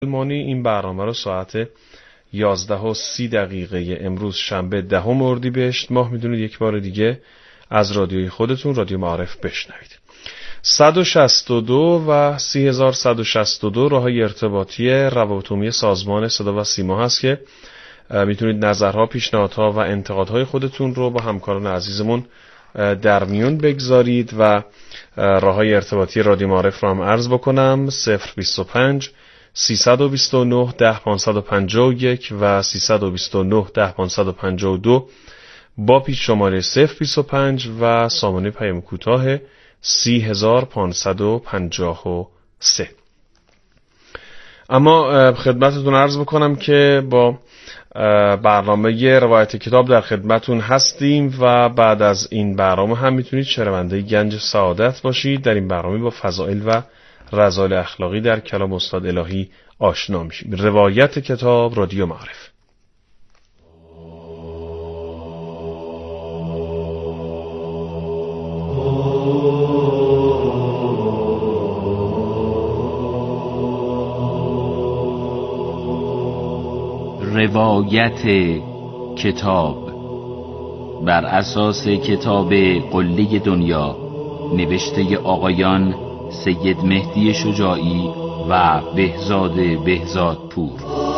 مانی این برنامه رو ساعت 11:30 امروز شنبه 10 اردیبهشت ماه میدونید یک بار دیگه از رادیوی خودتون رادیو معارف بشنوید. 162 و 3162 راههای ارتباطی روابط عمومی سازمان صدا و سیما هست که میتونید نظرها، پیشنهادها و انتقادهای خودتون رو با همکاران عزیزمون در میون بگذارید و راههای ارتباطی رادیو معارف رو هم عرض بکنم. 025 329 10551 و 329 10552 با پیش شماره 025 و سامانه پیام کوتاه 30553. اما خدمتتون عرض بکنم که با برنامه روایت کتاب در خدمتون هستیم و بعد از این برنامه هم میتونید شنونده گنج سعادت باشید. در این برنامه با فضائل و رذائل اخلاقی در کلام استاد الهی آشنا میشیم. روایت کتاب، رادیو معارف. روایت کتاب بر اساس کتاب قله دنیا نوشته آقایان سید مهدی شجاعی و بهزاد بهزادپور.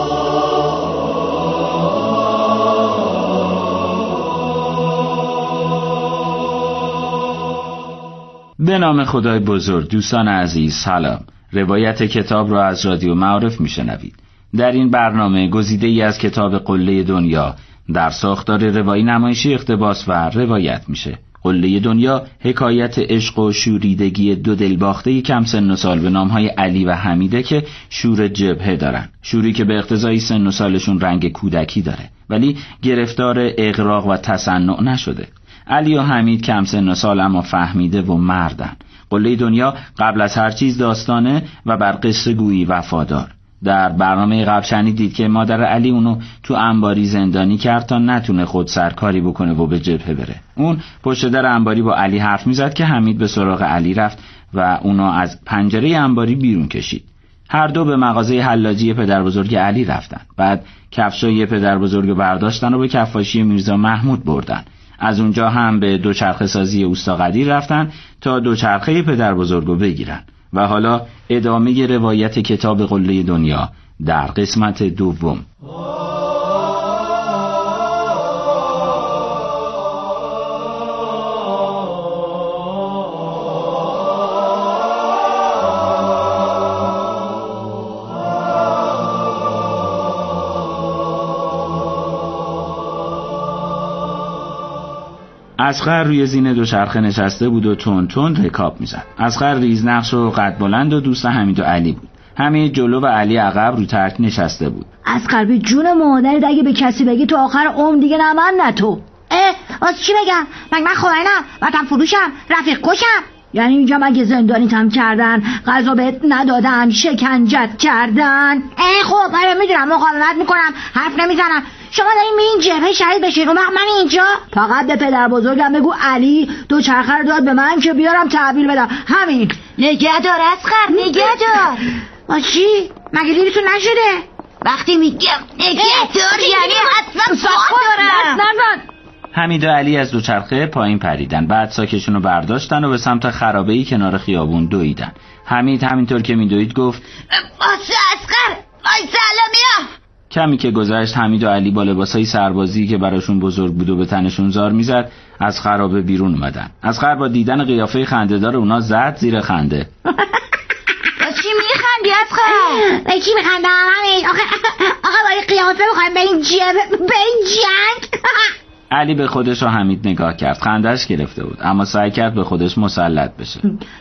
به نام خدای بزرگ. دوستان عزیز سلام. روایت کتاب را از رادیو معارف میشنوید. در این برنامه گزیده‌ای از کتاب قله دنیا در ساختار روایی نمایشی اقتباس و روایت میشه. قله دنیا حکایت عشق و شوریدگی دو دلباخته کم سن و سال به نامهای علی و حمیده که شور جبهه دارن. شوری که به اقتضای سن و سالشون رنگ کودکی داره ولی گرفتار اغراق و تصنع نشده. علی و حمید کم سن و سال اما فهمیده و مردن. قله دنیا قبل از هر چیز داستانه و بر قصه گویی وفادار. در برنامه قبل شنیدید که مادر علی اونو تو انباری زندانی کرد تا نتونه خود سرکاری بکنه و به جبهه بره. اون پشت در انباری با علی حرف میزد که حمید به سراغ علی رفت و اونو از پنجره انباری بیرون کشید. هر دو به مغازه حلاجی پدر بزرگ علی رفتن. بعد کفشای پدر بزرگ برداشتن و به کفاشی میرزا محمود بردن. از اونجا هم به دوچرخه سازی اوستا قدیر رفتن تا دوچرخه پدر بزرگو بگیرن. و حالا ادامه روایت کتاب قله دنیا در قسمت دوم. اصغر روی زین دوچرخه نشسته بود و تون تون رکاب میزد. اصغر ریزنقش و قد بلند و دوست حمید و علی بود. حمید جلو و علی عقب رو ترک نشسته بود. اصغر به جون مادرت اگه به کسی بگی تو آخر عمر دیگه نه من نه تو. واسه چی بگم؟ من خائنم، وطن فروشم، رفیق کشم. یعنی اینجا مگه زندانیتم کردن، غذا بهت ندادن، شکنجت کردن؟ خب میدونم مقاومت میکنم، حرف نمیزنم. شما دارین این جبهه شهید بشین و من اینجا. فقط به پدر بزرگم بگو علی دوچرخه رو داد به من که بیارم تحویل بدم. همین. نگه دار اصغر، نگه دار. چی؟ مگه دیرتون نشده؟ وقتی میگم نگه دار یعنی حتما ساعت دارم. حمید و علی از دوچرخه پایین پریدن. بعد ساکشون رو برداشتن و به سمت خرابه‌ای کنار خیابون دویدن. حمید همینطور که میدوید گفت واسه اصغر وای سلامیا. کمی که گذشت حمید و علی با لباسای سربازی که براشون بزرگ بود و به تنشون زار میزد از خرابه بیرون اومدن. اصغر با دیدن قیافه خنده‌دار اونا زد زیر خنده. چی میخندی اصغر؟ به کی میخندم همین؟ آقا با این قیافه میخوایم به این جنگ. علی به خودش و حمید نگاه کرد. خندش گرفته بود اما سعی کرد به خودش مسلط بشه.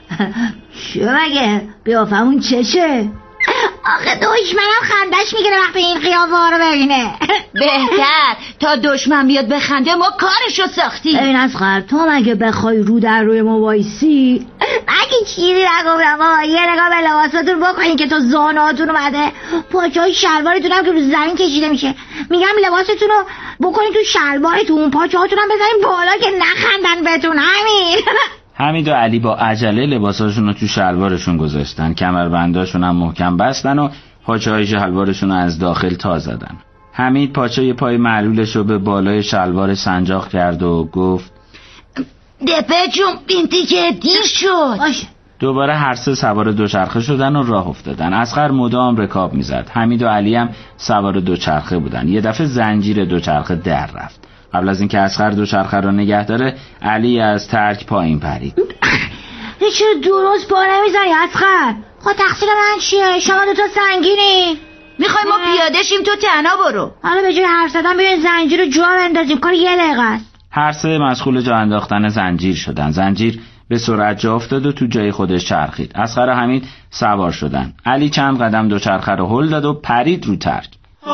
شو مگه قیافمون چشه؟ آخه دشمنم خندش میگیره وقتی این قیافه ها رو ببینه. بهتر تا دشمن بیاد بخنده ما کارشو ساختیم. این اصغر تو مگه بخوای رو در روی ما وایسی مگه چیزی نگفتم بابا. یه نگاه به لباساتون بکنین که تو زانوهاتون اومده، پاچه‌های شلوارتون هم که رو زمین کشیده میشه. میگم لباستون رو بکنین تو شلوارتون، پاچه‌هاتون هم بزنین بالا که نخندن بهتون. همین. حمید و علی با عجله لباساشون رو تو شلوارشون گذاشتن، کمربنداشون هم محکم بستن و پاچه‌های شلوارشون رو از داخل تا زدن. حمید پاچه پای معلولش رو به بالای شلوار سنجاق کرد و گفت دپه جون بینتی که دیر شد. دوباره هر سه سوار دوچرخه شدن و راه افتادن. اصغر مدام رکاب میزد. حمید و علی هم سوار دوچرخه بودن. یه دفعه زنجیر دوچرخه در رفت. قبل از اینکه اصغر دوچرخه رو نگه داره علی از ترک پایین پرید. چرا درست پا نمیزنی اصغر؟ خب تقصیر من چیه؟ شما دوتا سنگینی. میخوای ما پیاده شیم تو تنها برو. حالا به جای حرف زدن بیاین زنجیر رو جا بندازیم. کار یه دقیقه است. هر سه مشغول جا انداختن زنجیر شدن. زنجیر به سرعت جا افتاد و تو جای خودش چرخید. اصغر و حمید سوار شدن. علی چند قدم دوچرخه رو هل داد و پرید رو ترک.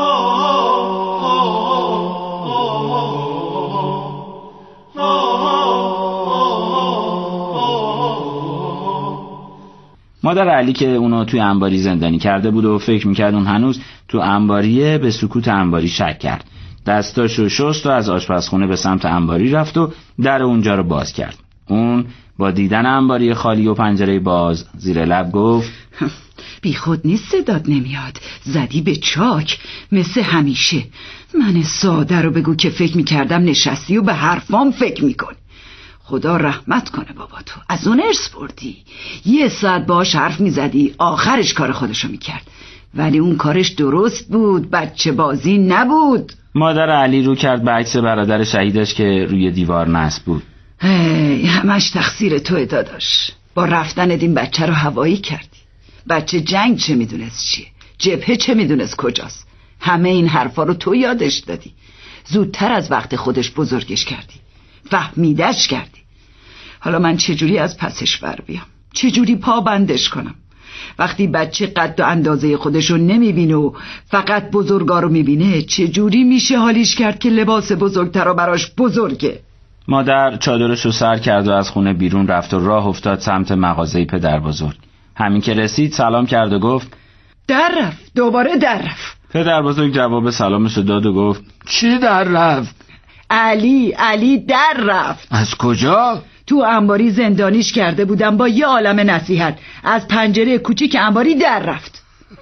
مادر علی که اونو توی انباری زندانی کرده بود و فکر میکرد اون هنوز تو انباریه به سکوت انباری شک کرد. دستاشو شست و از آشپزخونه به سمت انباری رفت و در اونجا رو باز کرد. اون با دیدن انباری خالی و پنجره باز زیر لب گفت بی خود نیست صدات نمیاد، زدی به چاک مثل همیشه. من ساده رو بگو که فکر میکردم نشستی و به حرفام فکر میکن. خدا رحمت کنه بابا، تو از اون ارث بردی. 1 ساعت باهاش حرف میزدی آخرش کار خودشو میکرد، ولی اون کارش درست بود، بچه بازی نبود. مادر علی رو کرد به عکس برادر شهیدش که روی دیوار نصب بود. همش تقصیر توئه داداش. با رفتن این بچه رو هوایی کردی. بچه جنگ چه میدونست چیه، جبهه چه میدونست کجاست. همه این حرفا رو تو یادش دادی. زودتر از وقت خودش بزرگش کردی، فهمیدش کردی. حالا من چجوری از پسش بر بیام؟ چجوری پا بندش کنم؟ وقتی بچه قد و اندازه خودشو نمیبینه و فقط بزرگا رو میبینه، چجوری میشه حالیش کرد که لباس بزرگتر رو براش بزرگه؟ مادر چادرشو سر کرد و از خونه بیرون رفت و راه افتاد سمت مغازه پدر بزرگ. همین که رسید سلام کرد و گفت در رفت. دوباره در رفت. پدر بزرگ جواب سلامشو داد و گفت چی در رفت؟ علی در رفت. از کجا؟ تو انباری زندانیش کرده بودم با یه عالم نصیحت. از پنجره کوچیک انباری در رفت.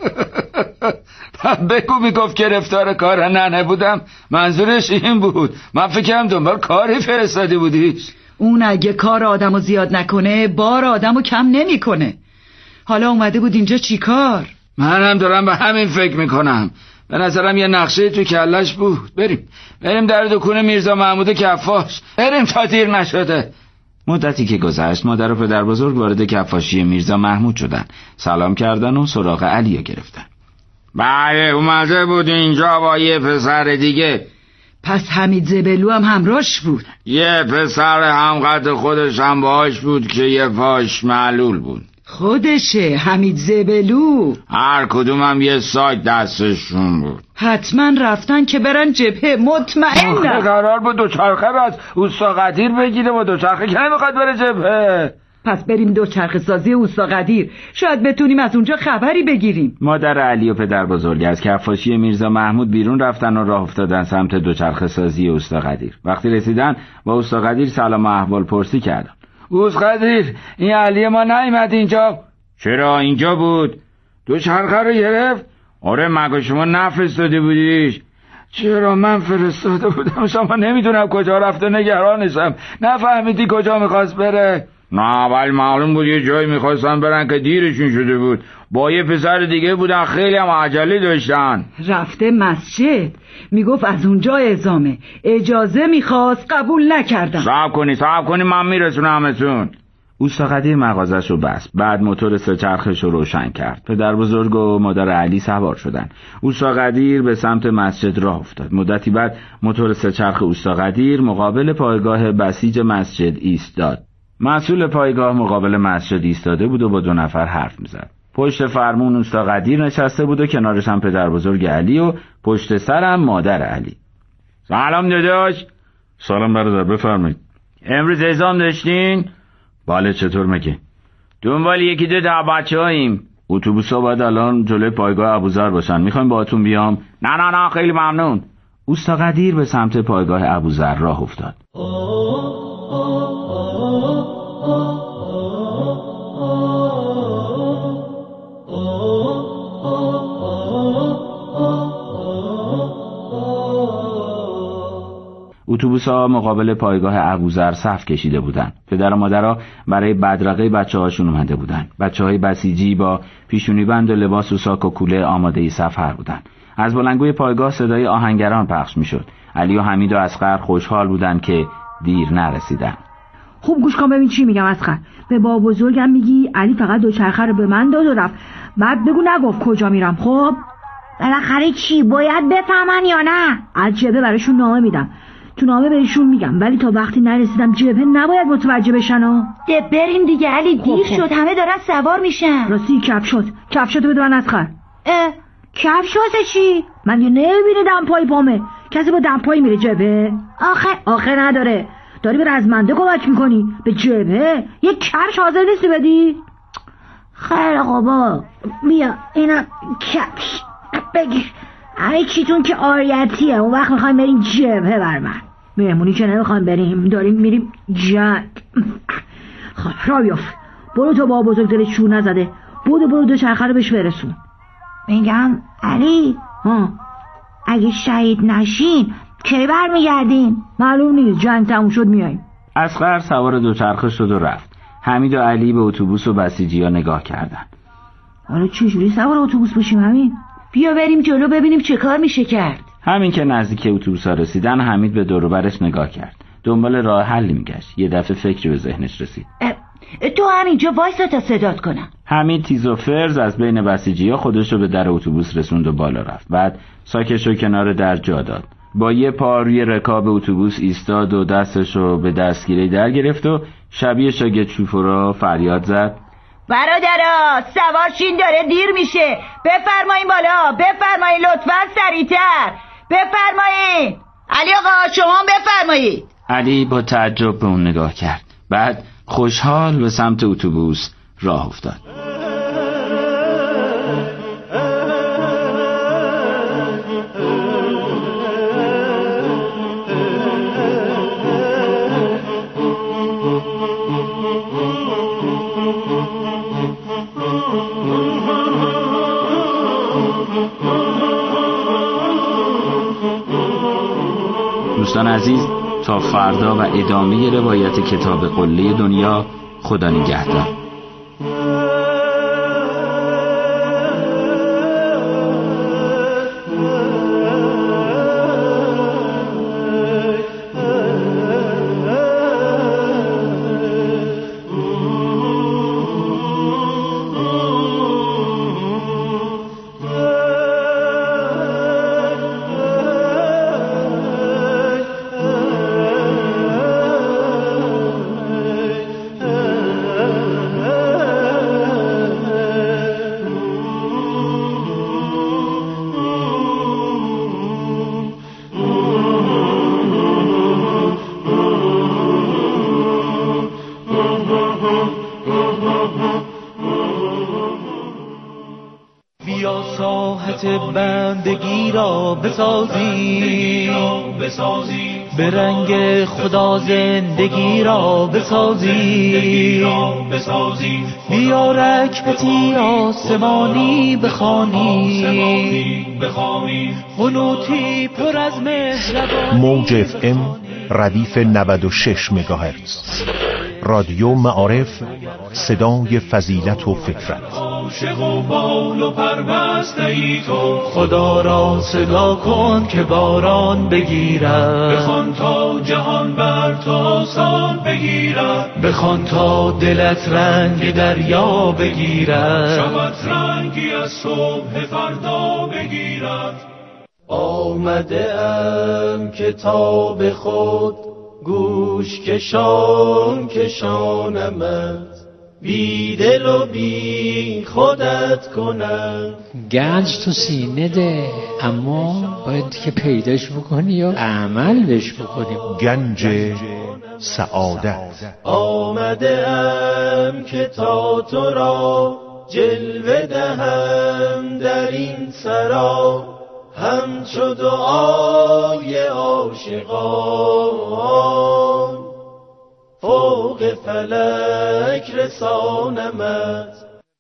بگو میگفت گرفتار کار ننه بودم، منظورش این بود. من فکرم دنبال کاری فرستادی بودیش. اون اگه کار آدمو زیاد نکنه بار آدمو کم نمیکنه. حالا اومده بود اینجا چی کار؟ منم دارم به همین فکر میکنم. به نظرم یه نقشه تو کلش بود. بریم در دکون میرزا محمود کفاش. بریم تا دیر نشده. مدتی که گذشت مادر و پدر بزرگ وارد کفاشی میرزا محمود شدن. سلام کردن و سراغ علی گرفتن. بله اومده بود اینجا با یه پسر دیگه. پس حمید زبلو هم همراهش بود؟ یه پسر همقد خودش هم باهاش بود که یه پاش معلول بود. خودشه حمید زبلو؟ هر کدوم هم یه ساک دستشون بود. حتما رفتن که برن جبهه. مطمئنم. قرار بود دوچرخه رو از اوستا قدیر بگیره و دوچرخه که نمیخواد بره جبهه. پس بریم دوچرخه سازی اوستا قدیر، شاید بتونیم از اونجا خبری بگیریم. مادر علی و پدر بزرگ از کفاشی میرزا محمود بیرون رفتن و راه افتادن سمت دوچرخه سازی اوستا قدیر. وقتی رسیدن با اوستا قدیر سلام و احوال پرسی کردن. اوستا قدیر این علی ما نیامد اینجا. چرا اینجا بود؟ دوچرخه رو گرفت؟ آره مگه شما نفرستاده بودیش؟ چرا من فرستاده بودم، شما نمیدونم کجا رفته، نگرانشم. نفهمیدی کجا میخواست بره؟ نه ولی معلوم بود یه جایی میخواستن برن که دیرشون شده بود. با یه پسر دیگه بودن، خیلی هم عجله داشتن. رفته مسجد، میگفت از اونجا اعزامه، اجازه میخواست، قبول نکردم. صبر کنی من میرسونمتون. اوستا قدیر مغازش رو بست. بعد موتور سه‌چرخش رو روشن کرد. پدر بزرگ و مادر علی سوار شدن. اوستا قدیر به سمت مسجد راه افتاد. مدتی بعد موتور سه‌چرخ اوستا قدیر مقابل پایگاه بسیج مسجد ایستاد. مسئول پایگاه مقابل مسجد ایستاده بود و با 2 نفر حرف میزد. پشت فرمون اوستا قدیر نشسته بود و کنارش هم پدر بزرگ علی و پشت سرم مادر علی. سلام داداش. سلام برادر، بفرمایید. امروز اعزام داشتین؟ بله چطور مگه؟ دنبال 1-2 تا بچه‌هاییم. اتوبوسا باید الان جلوی پایگاه ابوذر باشن. میخوایم باهاتون بیام؟ نه خیلی ممنون. اوستا قدیر به سمت پایگاه ابوذر راه افتاد. اتوبوس‌ها مقابل پایگاه ابوذر صف کشیده بودند. پدر و مادرها برای بدرقه بچه‌هاشون اومده بودند. بچه‌های بسیجی با پیشونی بند و لباس و ساک و کوله آماده سفر بودند. از بلندگوی پایگاه صدای آهنگران پخش میشد. علی و حمید و اصغر خوشحال بودند که دیر نرسیدن. خوب گوش کن ببین چی میگم اصغر. به بابا بزرگم میگی علی فقط دوچرخه رو به من داد و رفت. بعد بگو نگفت کجا میرم. خب بالاخره چی باید بفهمن یا نه؟ از جبهه براشون نامه میدم. تو نامه بهشون میگم ولی تا وقتی نرسیدم جبهه نباید متوجه بشن. بریم دیگه علی، دیر شد، همه دارن سوار میشن. راستی کفشاتو بده من اصغر. کفش واسه چی؟ من یه نمیبینی دمپایی پامه. کسی با دمپایی میره جبهه؟ آخه نداره. داری به رزمنده کمک میکنی به جبهه. یه کفش حاضر نیستی بدی؟ خیلی خوبا، بیا اینا کفش بگیر. همه چیتون که آریتیه. اون وقت میخوایم بریم جبهه بر من. مهمونی که نمیخوایم بریم، داریم میریم جنگ. خب را بیافت. برو تا بابا بزرگ دلش شور نزده. برو دوچرخه رو بهش برسون. میگم علی اگه شهید نشین کی برمیگردین؟ معلوم نیست، جنگ تموم شد میاییم. اصغر سوار دوچرخه شد و رفت. حمید و علی به اتوبوس و بسیجی‌ها نگاه کردند. حالا چجوری سوار اتوبوس بشیم همین؟ بیا بریم جلو ببینیم چه کار میشه کرد. همین که نزدیک اتوبوس‌ها رسیدن حمید به دور و برش نگاه کرد. دنبال راه حلی میگشت. یه دفعه فکری به ذهنش رسید. تو همینجا وایسا تا صدات کنم. حمید تیز و فرز از بین بسیجی‌ها خودش رو به در اتوبوس رسوند و بالا رفت. بعد ساکش رو کنار در جا داد. با یه پا روی رکاب اتوبوس ایستاد و دستش رو به دستگیره در گرفت و شبیه شاگرد شوفورا فریاد زد: برادرا سوارشین، داره دیر میشه، بفرمایین بالا، بفرمایین لطفاً سریعتر، بفرمایین. علی آقا شما بفرمایید. علی با تعجب به اون نگاه کرد. بعد خوشحال به سمت اتوبوس راه افتاد. دوستان عزیز، تا فردا و ادامه روایت کتاب قله دنیا. خدا نگهدار. بیا ساحت بندگی را بسازی، به رنگ خدا زندگی را بسازی، بیا رکبتی آسمانی بخوانی، قنوتی پر از مهربانی. موج اف ام ردیف 96 مگاهرتز، رادیو معارف، صدای فضیلت و فکرت. عاشق و بال و پربسته ای تو، خدا را صدا کن که باران بگیرد، بخوان تا جهان بر تو آسان بگیرد، بخوان تا دلت رنگ دریا بگیرد، شبت رنگی از صبح فردا بگیرد. آمده ام کتاب خود گوش کشانمت، بی دل و بی خودت کنم. گنج تو سینه ده، اما باید که پیداش بکنی و عمل بش بکنی. گنج سعادت. آمده ام که تا تو را جلوه دهم در این سرا، همچو دعای عاشقان فوق فلک رسانمت.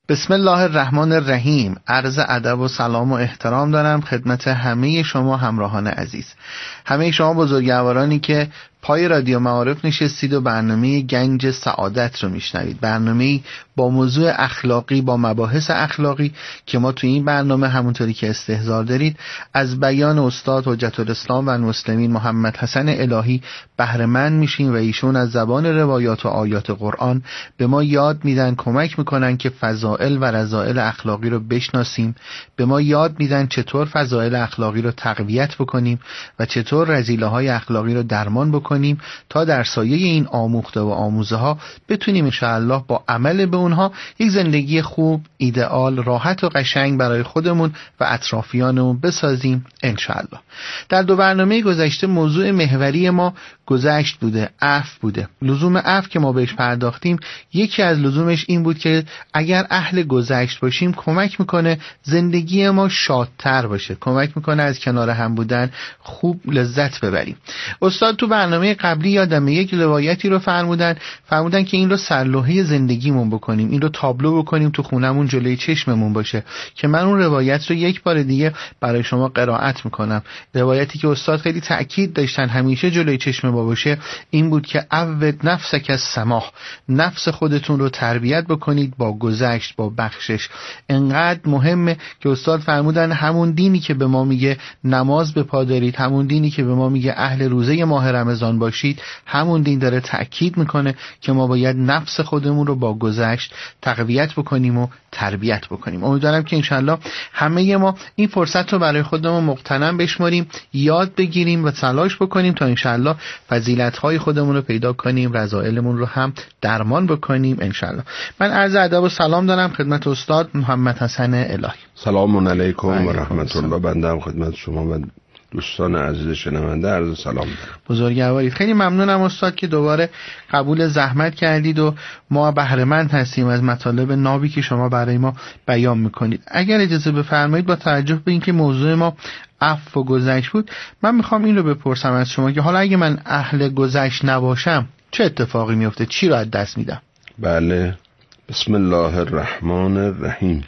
بسم الله الرحمن الرحیم. عرض ادب و سلام و احترام دارم خدمت همه شما همراهان عزیز، همه شما بزرگوارانی که پای رادیو معارف نشستید و برنامه گنج سعادت رو میشنوید. برنامه‌ای با موضوع اخلاقی، با مباحث اخلاقی که ما توی این برنامه همونطوری که استحضار دارید از بیان استاد حجت الاسلام و المسلمین محمد حسن الهی بهره مند میشیم و ایشون از زبان روایات و آیات قرآن به ما یاد میدن، کمک میکنن که فضائل و رذائل اخلاقی رو بشناسیم، به ما یاد میدن چطور فضائل اخلاقی رو تقویت بکنیم و چطور رذیله‌های اخلاقی رو درمان بکنیم تا در سایه این آموخته و آموزه ها بتونیم انشاءالله با عمل به اونها یک زندگی خوب، ایدئال، راحت و قشنگ برای خودمون و اطرافیانمون بسازیم انشاءالله. در 2 برنامه گذشته موضوع محوری ما گذشت بوده، عفو بوده. لزوم عفو که ما بهش پرداختیم، یکی از لزومش این بود که اگر اهل گذشت باشیم کمک میکنه زندگی ما شادتر باشه، کمک میکنه از کنار هم بودن خوب لذت ببریم. استاد تو برنامه قبلی یادمه یک روایتی رو فرمودن که این رو سرلوحه زندگیمون بکنیم، این رو تابلو بکنیم تو خونمون جلوی چشممون باشه، که من اون روایت رو یک بار دیگه برای شما قرائت میکنم. روایتی که استاد خیلی تأکید داشتن همیشه جلوی چشم ما باشه این بود که عود نفسک السماح، نفس خودتون رو تربیت بکنید با گذشت، با بخشش. انقدر مهمه که استاد فرمودن همون دینی که به ما میگه نماز به پا دارید، همون دینی که به ما میگه اهل روزه ماه رمضان باشید، همون دین داره تأکید میکنه که ما باید نفس خودمون رو با گذشت تقویت بکنیم و تربیت بکنیم. امیدوارم که انشالله همه ما این فرصت رو برای خودمون مغتنم بشماریم، یاد بگیریم و تلاش بکنیم تا انشالله فضیلت‌های خودمون رو پیدا کنیم، رذائلمون رو هم درمان بکنیم انشالله. من عرض ادب و سلام دارم خدمت استاد محمد حسن الهی. سلام علیکم و رحمت الله. بنده هم خدمت شما و دوستان عزیز شنونده عرض سلام دارم. بزرگوارید. خیلی ممنونم استاد که دوباره قبول زحمت کردید و ما بهره مند هستیم از مطالب نابی که شما برای ما بیان میکنید. اگر اجازه بفرمایید با توجه به اینکه موضوع ما عفو و گذشت بود، من میخوام این رو بپرسم از شما که حالا اگه من اهل گذشت نباشم چه اتفاقی میفته؟ چی رو از دست میدم؟ بله، بسم الله الرحمن الرحیم.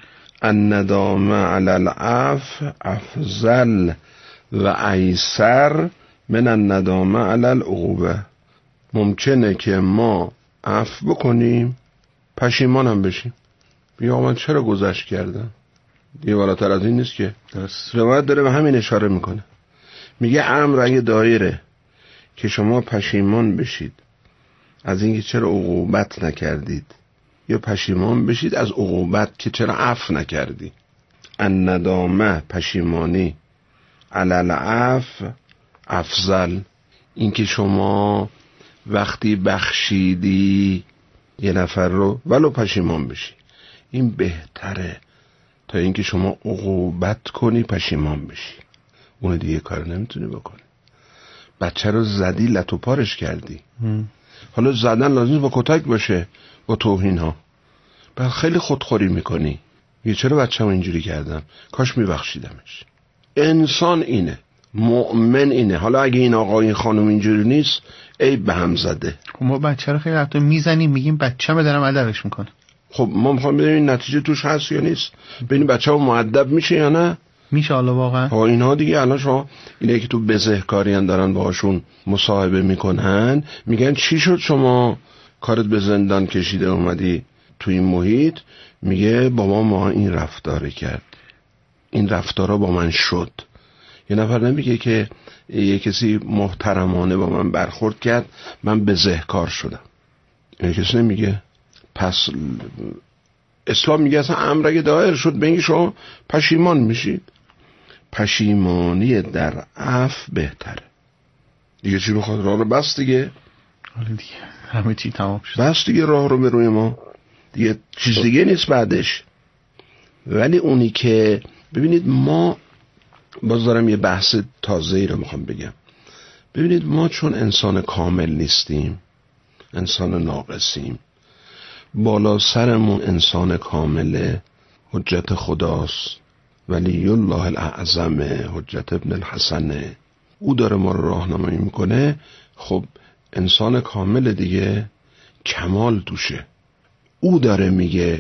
الندامه علی العفو افضل و ایسر من الندامه علی العقوبه. ممکنه که ما عفو بکنیم پشیمان هم بشیم، بیا من چرا گذشت کردم. دیگه بالاتر از این نیست که. روایت داره به همین اشاره میکنه، میگه امر اگه دایره که شما پشیمان بشید از اینکه چرا عقوبت نکردید، یا پشیمان بشید از عقوبت که چرا عفو نکردی. الندامه پشیمانی، علی العفو افضل، اینکه شما وقتی بخشیدی یه نفر رو ولو پشیمان بشی، این بهتره تا اینکه شما عقوبت کنی پشیمان بشی. اون دیگه کار نمیتونی بکنی. بچه رو زدی لط و پارش کردی. حالا زدن لازم با کتک باشه، با توهین ها. بعد خیلی خودخوری میکنی، میگه چرا بچه‌مو اینجوری کردم، کاش میبخشیدمش. انسان اینه، مؤمن اینه. حالا اگه این آقا این خانم اینجوری نیست، عیب به هم زده. ما بچه رو خیلی وقتا میزنیم، میگیم بچه‌مو دارم ادبش میکنه. خب ما میخوام ببینیم این نتیجه توش هست یا نیست، ببینیم بچه‌مو مؤدب میشه یا نه. میشه حالا واقعا. ها اینها دیگه الان شما اینه که تو بزهکاریان دارن باهاشون مصاحبه میکنن، میگن چی شد شما کارت به زندان کشیده اومدی تو این محیط؟ میگه بابا ما این رفتاره کرد، این رفتارا با من شد. یه نفر نمیگه که یه کسی محترمانه با من برخورد کرد من بزهکار شدم، یه کسی نمیگه. پس اسلام میگه اصلا امر اگه دایر شد به اینکه شما پشیمان میشید. پشیمانی در عفو بهتره. دیگه چی میخواد؟ راه رو بس دیگه. حالا دیگه همه چی تمام شد. بس دیگه راه رو به روی ما دیگه چیز دیگه نیست بعدش. ولی اونی که ببینید، ما باز دارم یه بحث تازه‌ای رو میخوام بگم. ببینید ما چون انسان کامل نیستیم، انسان ناقصیم، بالا سرمون انسان کامله، حجت خداست، ولی الله الاعظم، حجت ابن الحسن، او داره ما رو راهنمایی میکنه. خب انسان کامل دیگه، کمال توشه. او داره میگه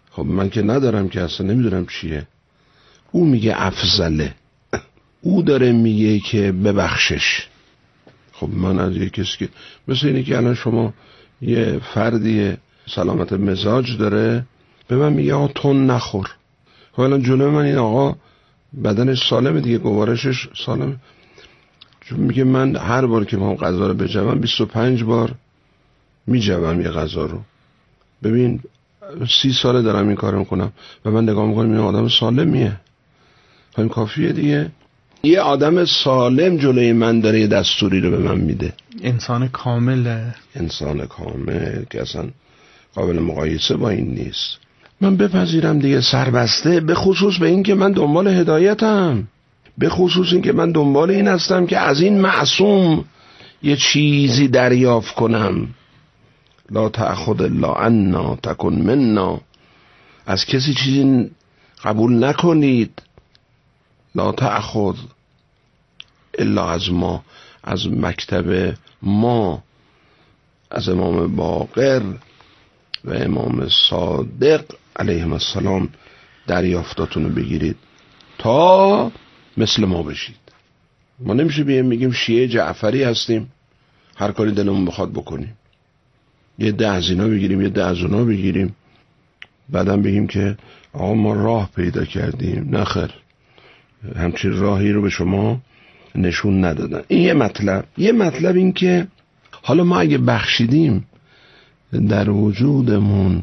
خب من که ندارم که اصلا نمیدونم چیه. او میگه افضله، او داره میگه که ببخشش. خب من از یه کسی که مثل اینه که الان شما یه فردی سلامت مزاج داره به من میگه آقا تون نخور. خب الان جلوی من این آقا بدنش سالمه دیگه، گوارشش سالمه، چون میگه من هر بار که من غذا رو بجوام 25 بار میجوام یه غذا رو. ببین 30 ساله دارم این کارو میکنم و من نگاه میکنم این آدم سالمیه. همین کافیه دیگه. یه آدم سالم جلوی من داره یه دستوری رو به من میده. انسان کامله، انسان کامل که اصلا قابل مقایسه با این نیست. من بپذیرم دیگه سربسته، به خصوص به این که من دنبال هدایتم، به خصوص این که من دنبال این هستم که از این معصوم یه چیزی دریافت کنم. لا تأخذ الا عنا تکن منا، از کسی چیزی قبول نکنید. لا تأخذ الا از ما، از مکتب ما، از امام باقر و امام صادق علیهم السلام دریافتاتونو بگیرید تا مثل ما بشید. ما نمیشه بیایم میگیم شیعه جعفری هستیم، هر کاری دلمون بخواد بکنیم، یه ده از اینا بگیریم یه ده از اونا بگیریم، بعدم بگیم که آقا ما راه پیدا کردیم. نخیر، همچین راهی رو به شما نشون ندادن. این یه مطلب این که حالا ما اگه بخشیدیم در وجودمون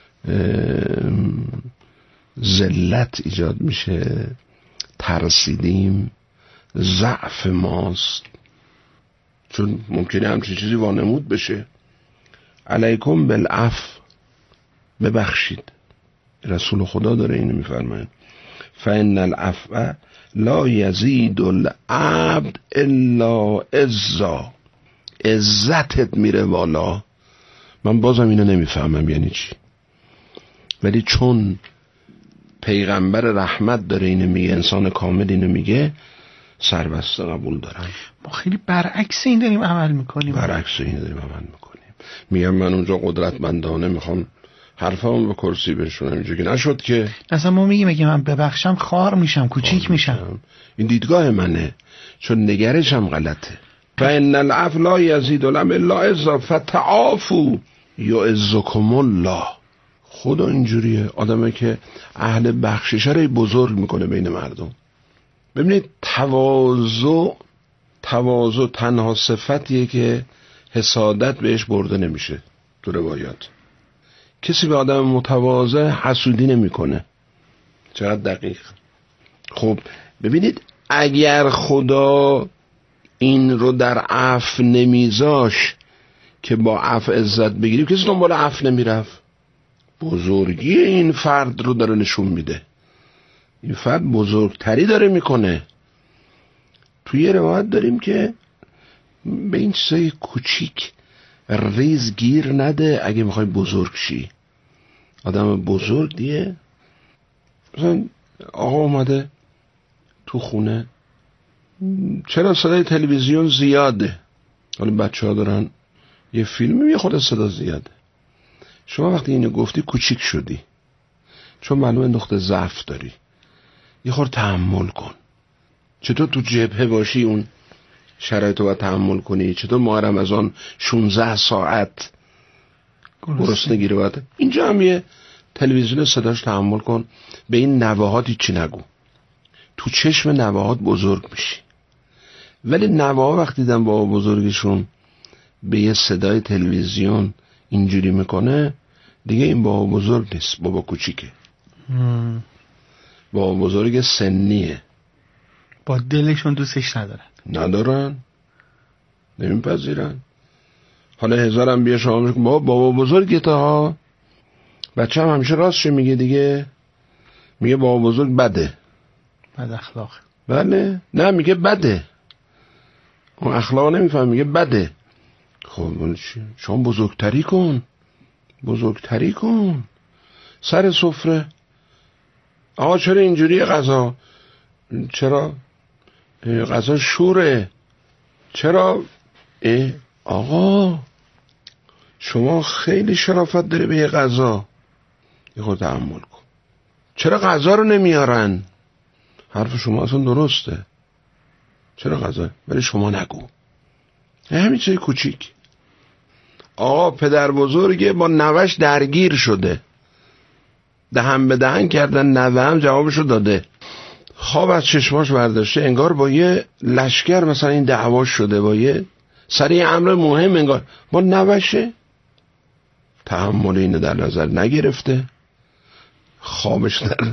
ذلت ایجاد میشه، ترسیدیم، ضعف ماست، چون ممکنه همچین چیزی وانمود بشه. علیکم بالعفو، ببخشید. رسول خدا داره اینو میفرماید فإن العفو لا یزید العبد الا عزا، عزتت میره بالا. من بازم اینو نمیفهمم یعنی چی، ولی چون پیغمبر رحمت داره اینو میگه، انسان کامل اینو میگه، سربسته قبول دارم. ما خیلی برعکس این داریم عمل میکنیم. میگم من اونجا قدرتمندانه میخوام حرفمو به کرسی بشونم، اینجا که نشد که اصلا ما میگیم اگه من ببخشم خار میشم، کوچیک میشم. این دیدگاه منه، چون نگرشم غلطه. فإن العفو لا یزید الا عزا فتعافوا یعزکم الله. خدا اینجوریه، آدمه که اهل بخشش رو بزرگ میکنه بین مردم. ببینید تواضع تنها صفتیه که حسادت بهش برده نمیشه. تو روایات کسی به آدم متواضع حسودی نمیکنه. چقدر دقیق. خب ببینید اگر خدا این رو در عفو نمیذاش که با عفو عزت بگیریم، کسی دنبال عفو نمیرفت. بزرگی این فرد رو داره نشون میده. این فرد بزرگتری داره میکنه. توی یه روایت داریم که به این چیزای کوچیک ریز گیر نده اگه میخوای بزرگ شی. آدم بزرگ دیگه، مثلا آقا اومده تو خونه، چرا صدای تلویزیون زیاده؟ حالا بچه ها دارن یه فیلمی، یه خود صدا زیاده. شما وقتی اینو گفتی کوچیک شدی، چون معلومه نقطه ضعف داری. یه خورده تحمل کن. چطور تو جبهه باشی اون شرایط رو باید تحمل کنی؟ چطور ماه رمضان 16 ساعت گرسنگی رو باید؟ اینجا هم یه تلویزیون صداش تحمل کن. به این نواهات هیچی نگو. تو چشم نواهات بزرگ میشی. ولی نواها وقتی دیدن بابا بزرگشون به یه صدای تلویزیون اینجوری میکنه، دیگه این بابا بزرگ نیست، بابا کوچیکه. بابا بزرگ سنیه. با دلشون دوستش ندارن، نمیپذیرن. حالا هزارم بیا شما میگه بابا بزرگه تا بچه هم همیشه راستش میگه دیگه، میگه بابا بزرگ بده، بد اخلاق. بله، نه میگه بده، اون اخلاق نمیفهم، میگه بده. خب شما بزرگتری کن سر سفره. آقا چرا اینجوری غذا؟ چرا غذا شوره؟ چرا؟ آقا شما خیلی شرافت داری به یه غذا. یه خود تحمل کن. چرا غذا رو نمیارن؟ حرف شما اصلا درسته. چرا غذا؟ ولی شما نگو. همین چیز کوچیک. آقا پدر بزرگه با نوش درگیر شده، دهن به دهن کردن، نوهم جوابشو داده، خواب از چشماش برداشته، انگار با یه لشکر مثلا این دعوا شده، با یه سری امر مهم، انگار با نوشه تحمل اینو در نظر نگرفته، خوابش در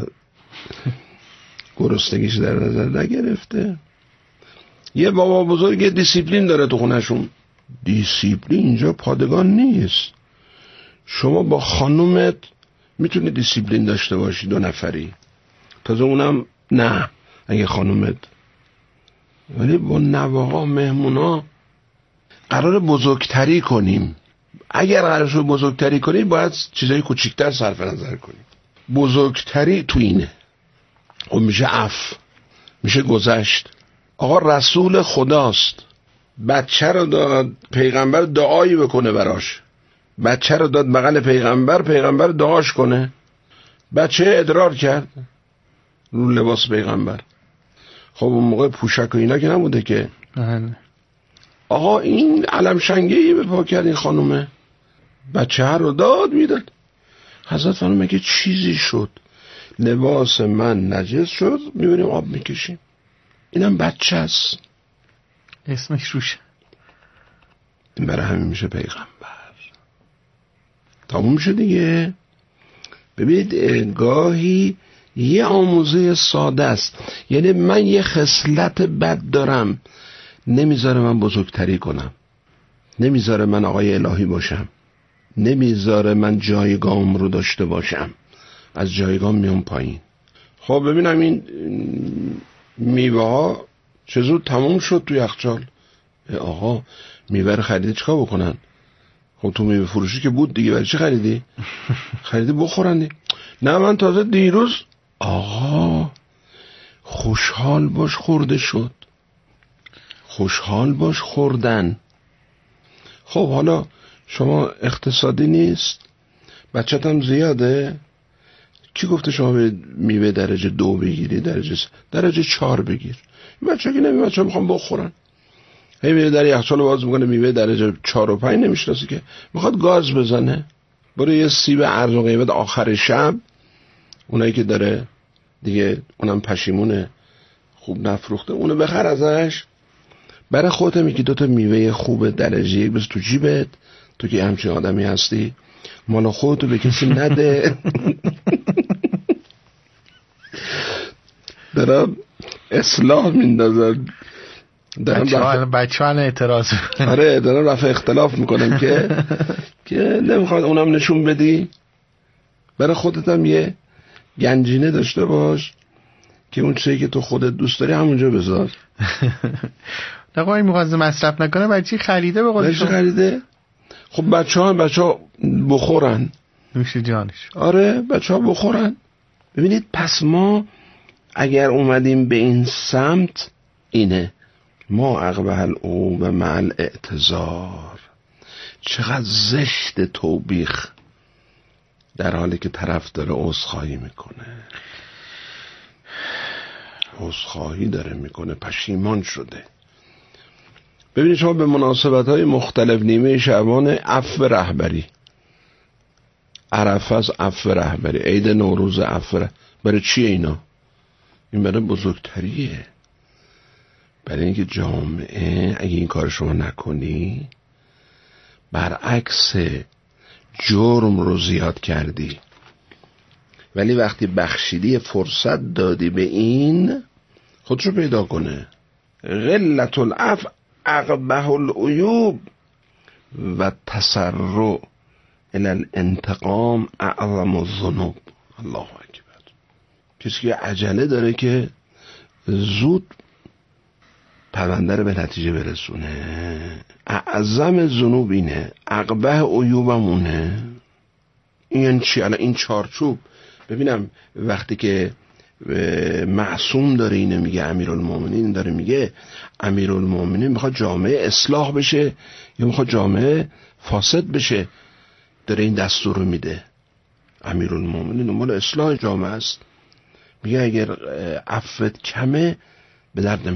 گرسنگیش در نظر نگرفته. یه بابا بزرگ دیسیپلین داره تو خونشون. دیسیپلین اینجا پادگان نیست. شما با خانومت میتونی دیسیپلین داشته باشی، 2 نفری، تازه اونم نه اگه خانومت، ولی با نواها مهمونا قرار بزرگتری کنیم. اگر قرار بزرگتری کنیم باید چیزای کوچیکتر صرف نظر کنیم. بزرگتری تو اینه. خب میشه عفو، میشه گذشت. آقا رسول خداست، بچه رو داد پیغمبر دعایی بکنه براش، بچه رو داد بغل پیغمبر دعاش کنه. بچه ادرار کرد رو لباس پیغمبر. خب اون موقع پوشک و اینا که نبوده که. آقا این علم شنگهی به پا کرد این خانومه، بچه رو داد میداد. حضرت فرمود مگه چیزی شد؟ لباس من نجس شد میبریم آب میکشیم. اینم بچه است، اسمش روشه. این برای همین میشه پیغمبر. تموم شد دیگه. ببینید گاهی یه آموزه ساده است. یعنی من یه خصلت بد دارم، نمیذاره من بزرگتری کنم، نمیذاره من آقای الهی باشم، نمیذاره من جایگاهم رو داشته باشم، از جایگاه میام پایین. خب ببینم این میوه ها چه زود تموم شد تو یخچال. آقا میوه رو خریدی چیکار بکنن؟ خب تو میوه فروشی که بود دیگه، برای چی خریدی؟ خریدی بخورن دی. نه من تازه دیروز. آقا خوشحال باش خورده شد، خوشحال باش خوردن. خب حالا شما اقتصادی نیست، بچت هم زیاده، کی گفته شما به میوه درجه 2 بگیری؟ درجه 4 بگیر. بچه که نمی بچه میخوام بخورن، هی میره در یخچال باز میکنه میوه درجه 4 و 5 نمیشناسه که میخواد گاز بزنه. برای یه سیب ارز و قیمت آخر شب، اونایی که داره دیگه اونم پشیمونه خوب نفروخته، اونو بخر ازش، برای خودت میگی 2 تا میوه خوب درجه 1 بس تو جیبت، تو که همچین آدمی هستی، مال خودتو به کسی نده. دارم اصلاح میندازم، بچه ها اعتراض. آره دارم رفع اختلاف میکنم که نمیخواد اونم نشون بدی. برای خودت هم یه گنجینه داشته باش که اون چیزی که تو خودت دوست داری همونجا بذار. نقا این میخواد مصرف نکنه، بچه خریده به قولش خریده. خب بچه ها بخورن، نوش جانش. آره بچه ها بخورن. ببینید پس ما اگر اومدیم به این سمت، اینه ما اقبح العقوب مع الاعتذار. چقدر زشت توبیخ در حالی که طرف داره عذرخواهی میکنه، عذرخواهی داره میکنه، پشیمان شده. ببینید شما به مناسبت‌های مختلف نیمه شعبان عفو رهبری، عرفه از عفو رهبری، عید نوروز عفو، برای چیه اینا؟ این برای بزرگتریه، برای اینکه جامعه اگه این کار شما نکنی برعکس جرم رو زیاد کردی، ولی وقتی بخشیدی فرصت دادی به این خودشو پیدا کنه. غلت العفو اقبح العیوب و تسرع الی الانتقام اعظم الذنوب. الله اکبر. کسی که عجله داره که زود پرونده رو به نتیجه برسونه، اعظم ذنوب اینه، اقبح عیوبمونه. این چی؟ الان این چارچوب ببینم وقتی که معصوم داره اینو میگه، امیرالمومنین داره میگه، امیرالمومنین میخواد جامعه اصلاح بشه یا میخواد جامعه فاسد بشه؟ داره این دستور رو میده. امیرالمومنین دنبال اصلاح جامعه است. میگه اگر عفوت کمه به درد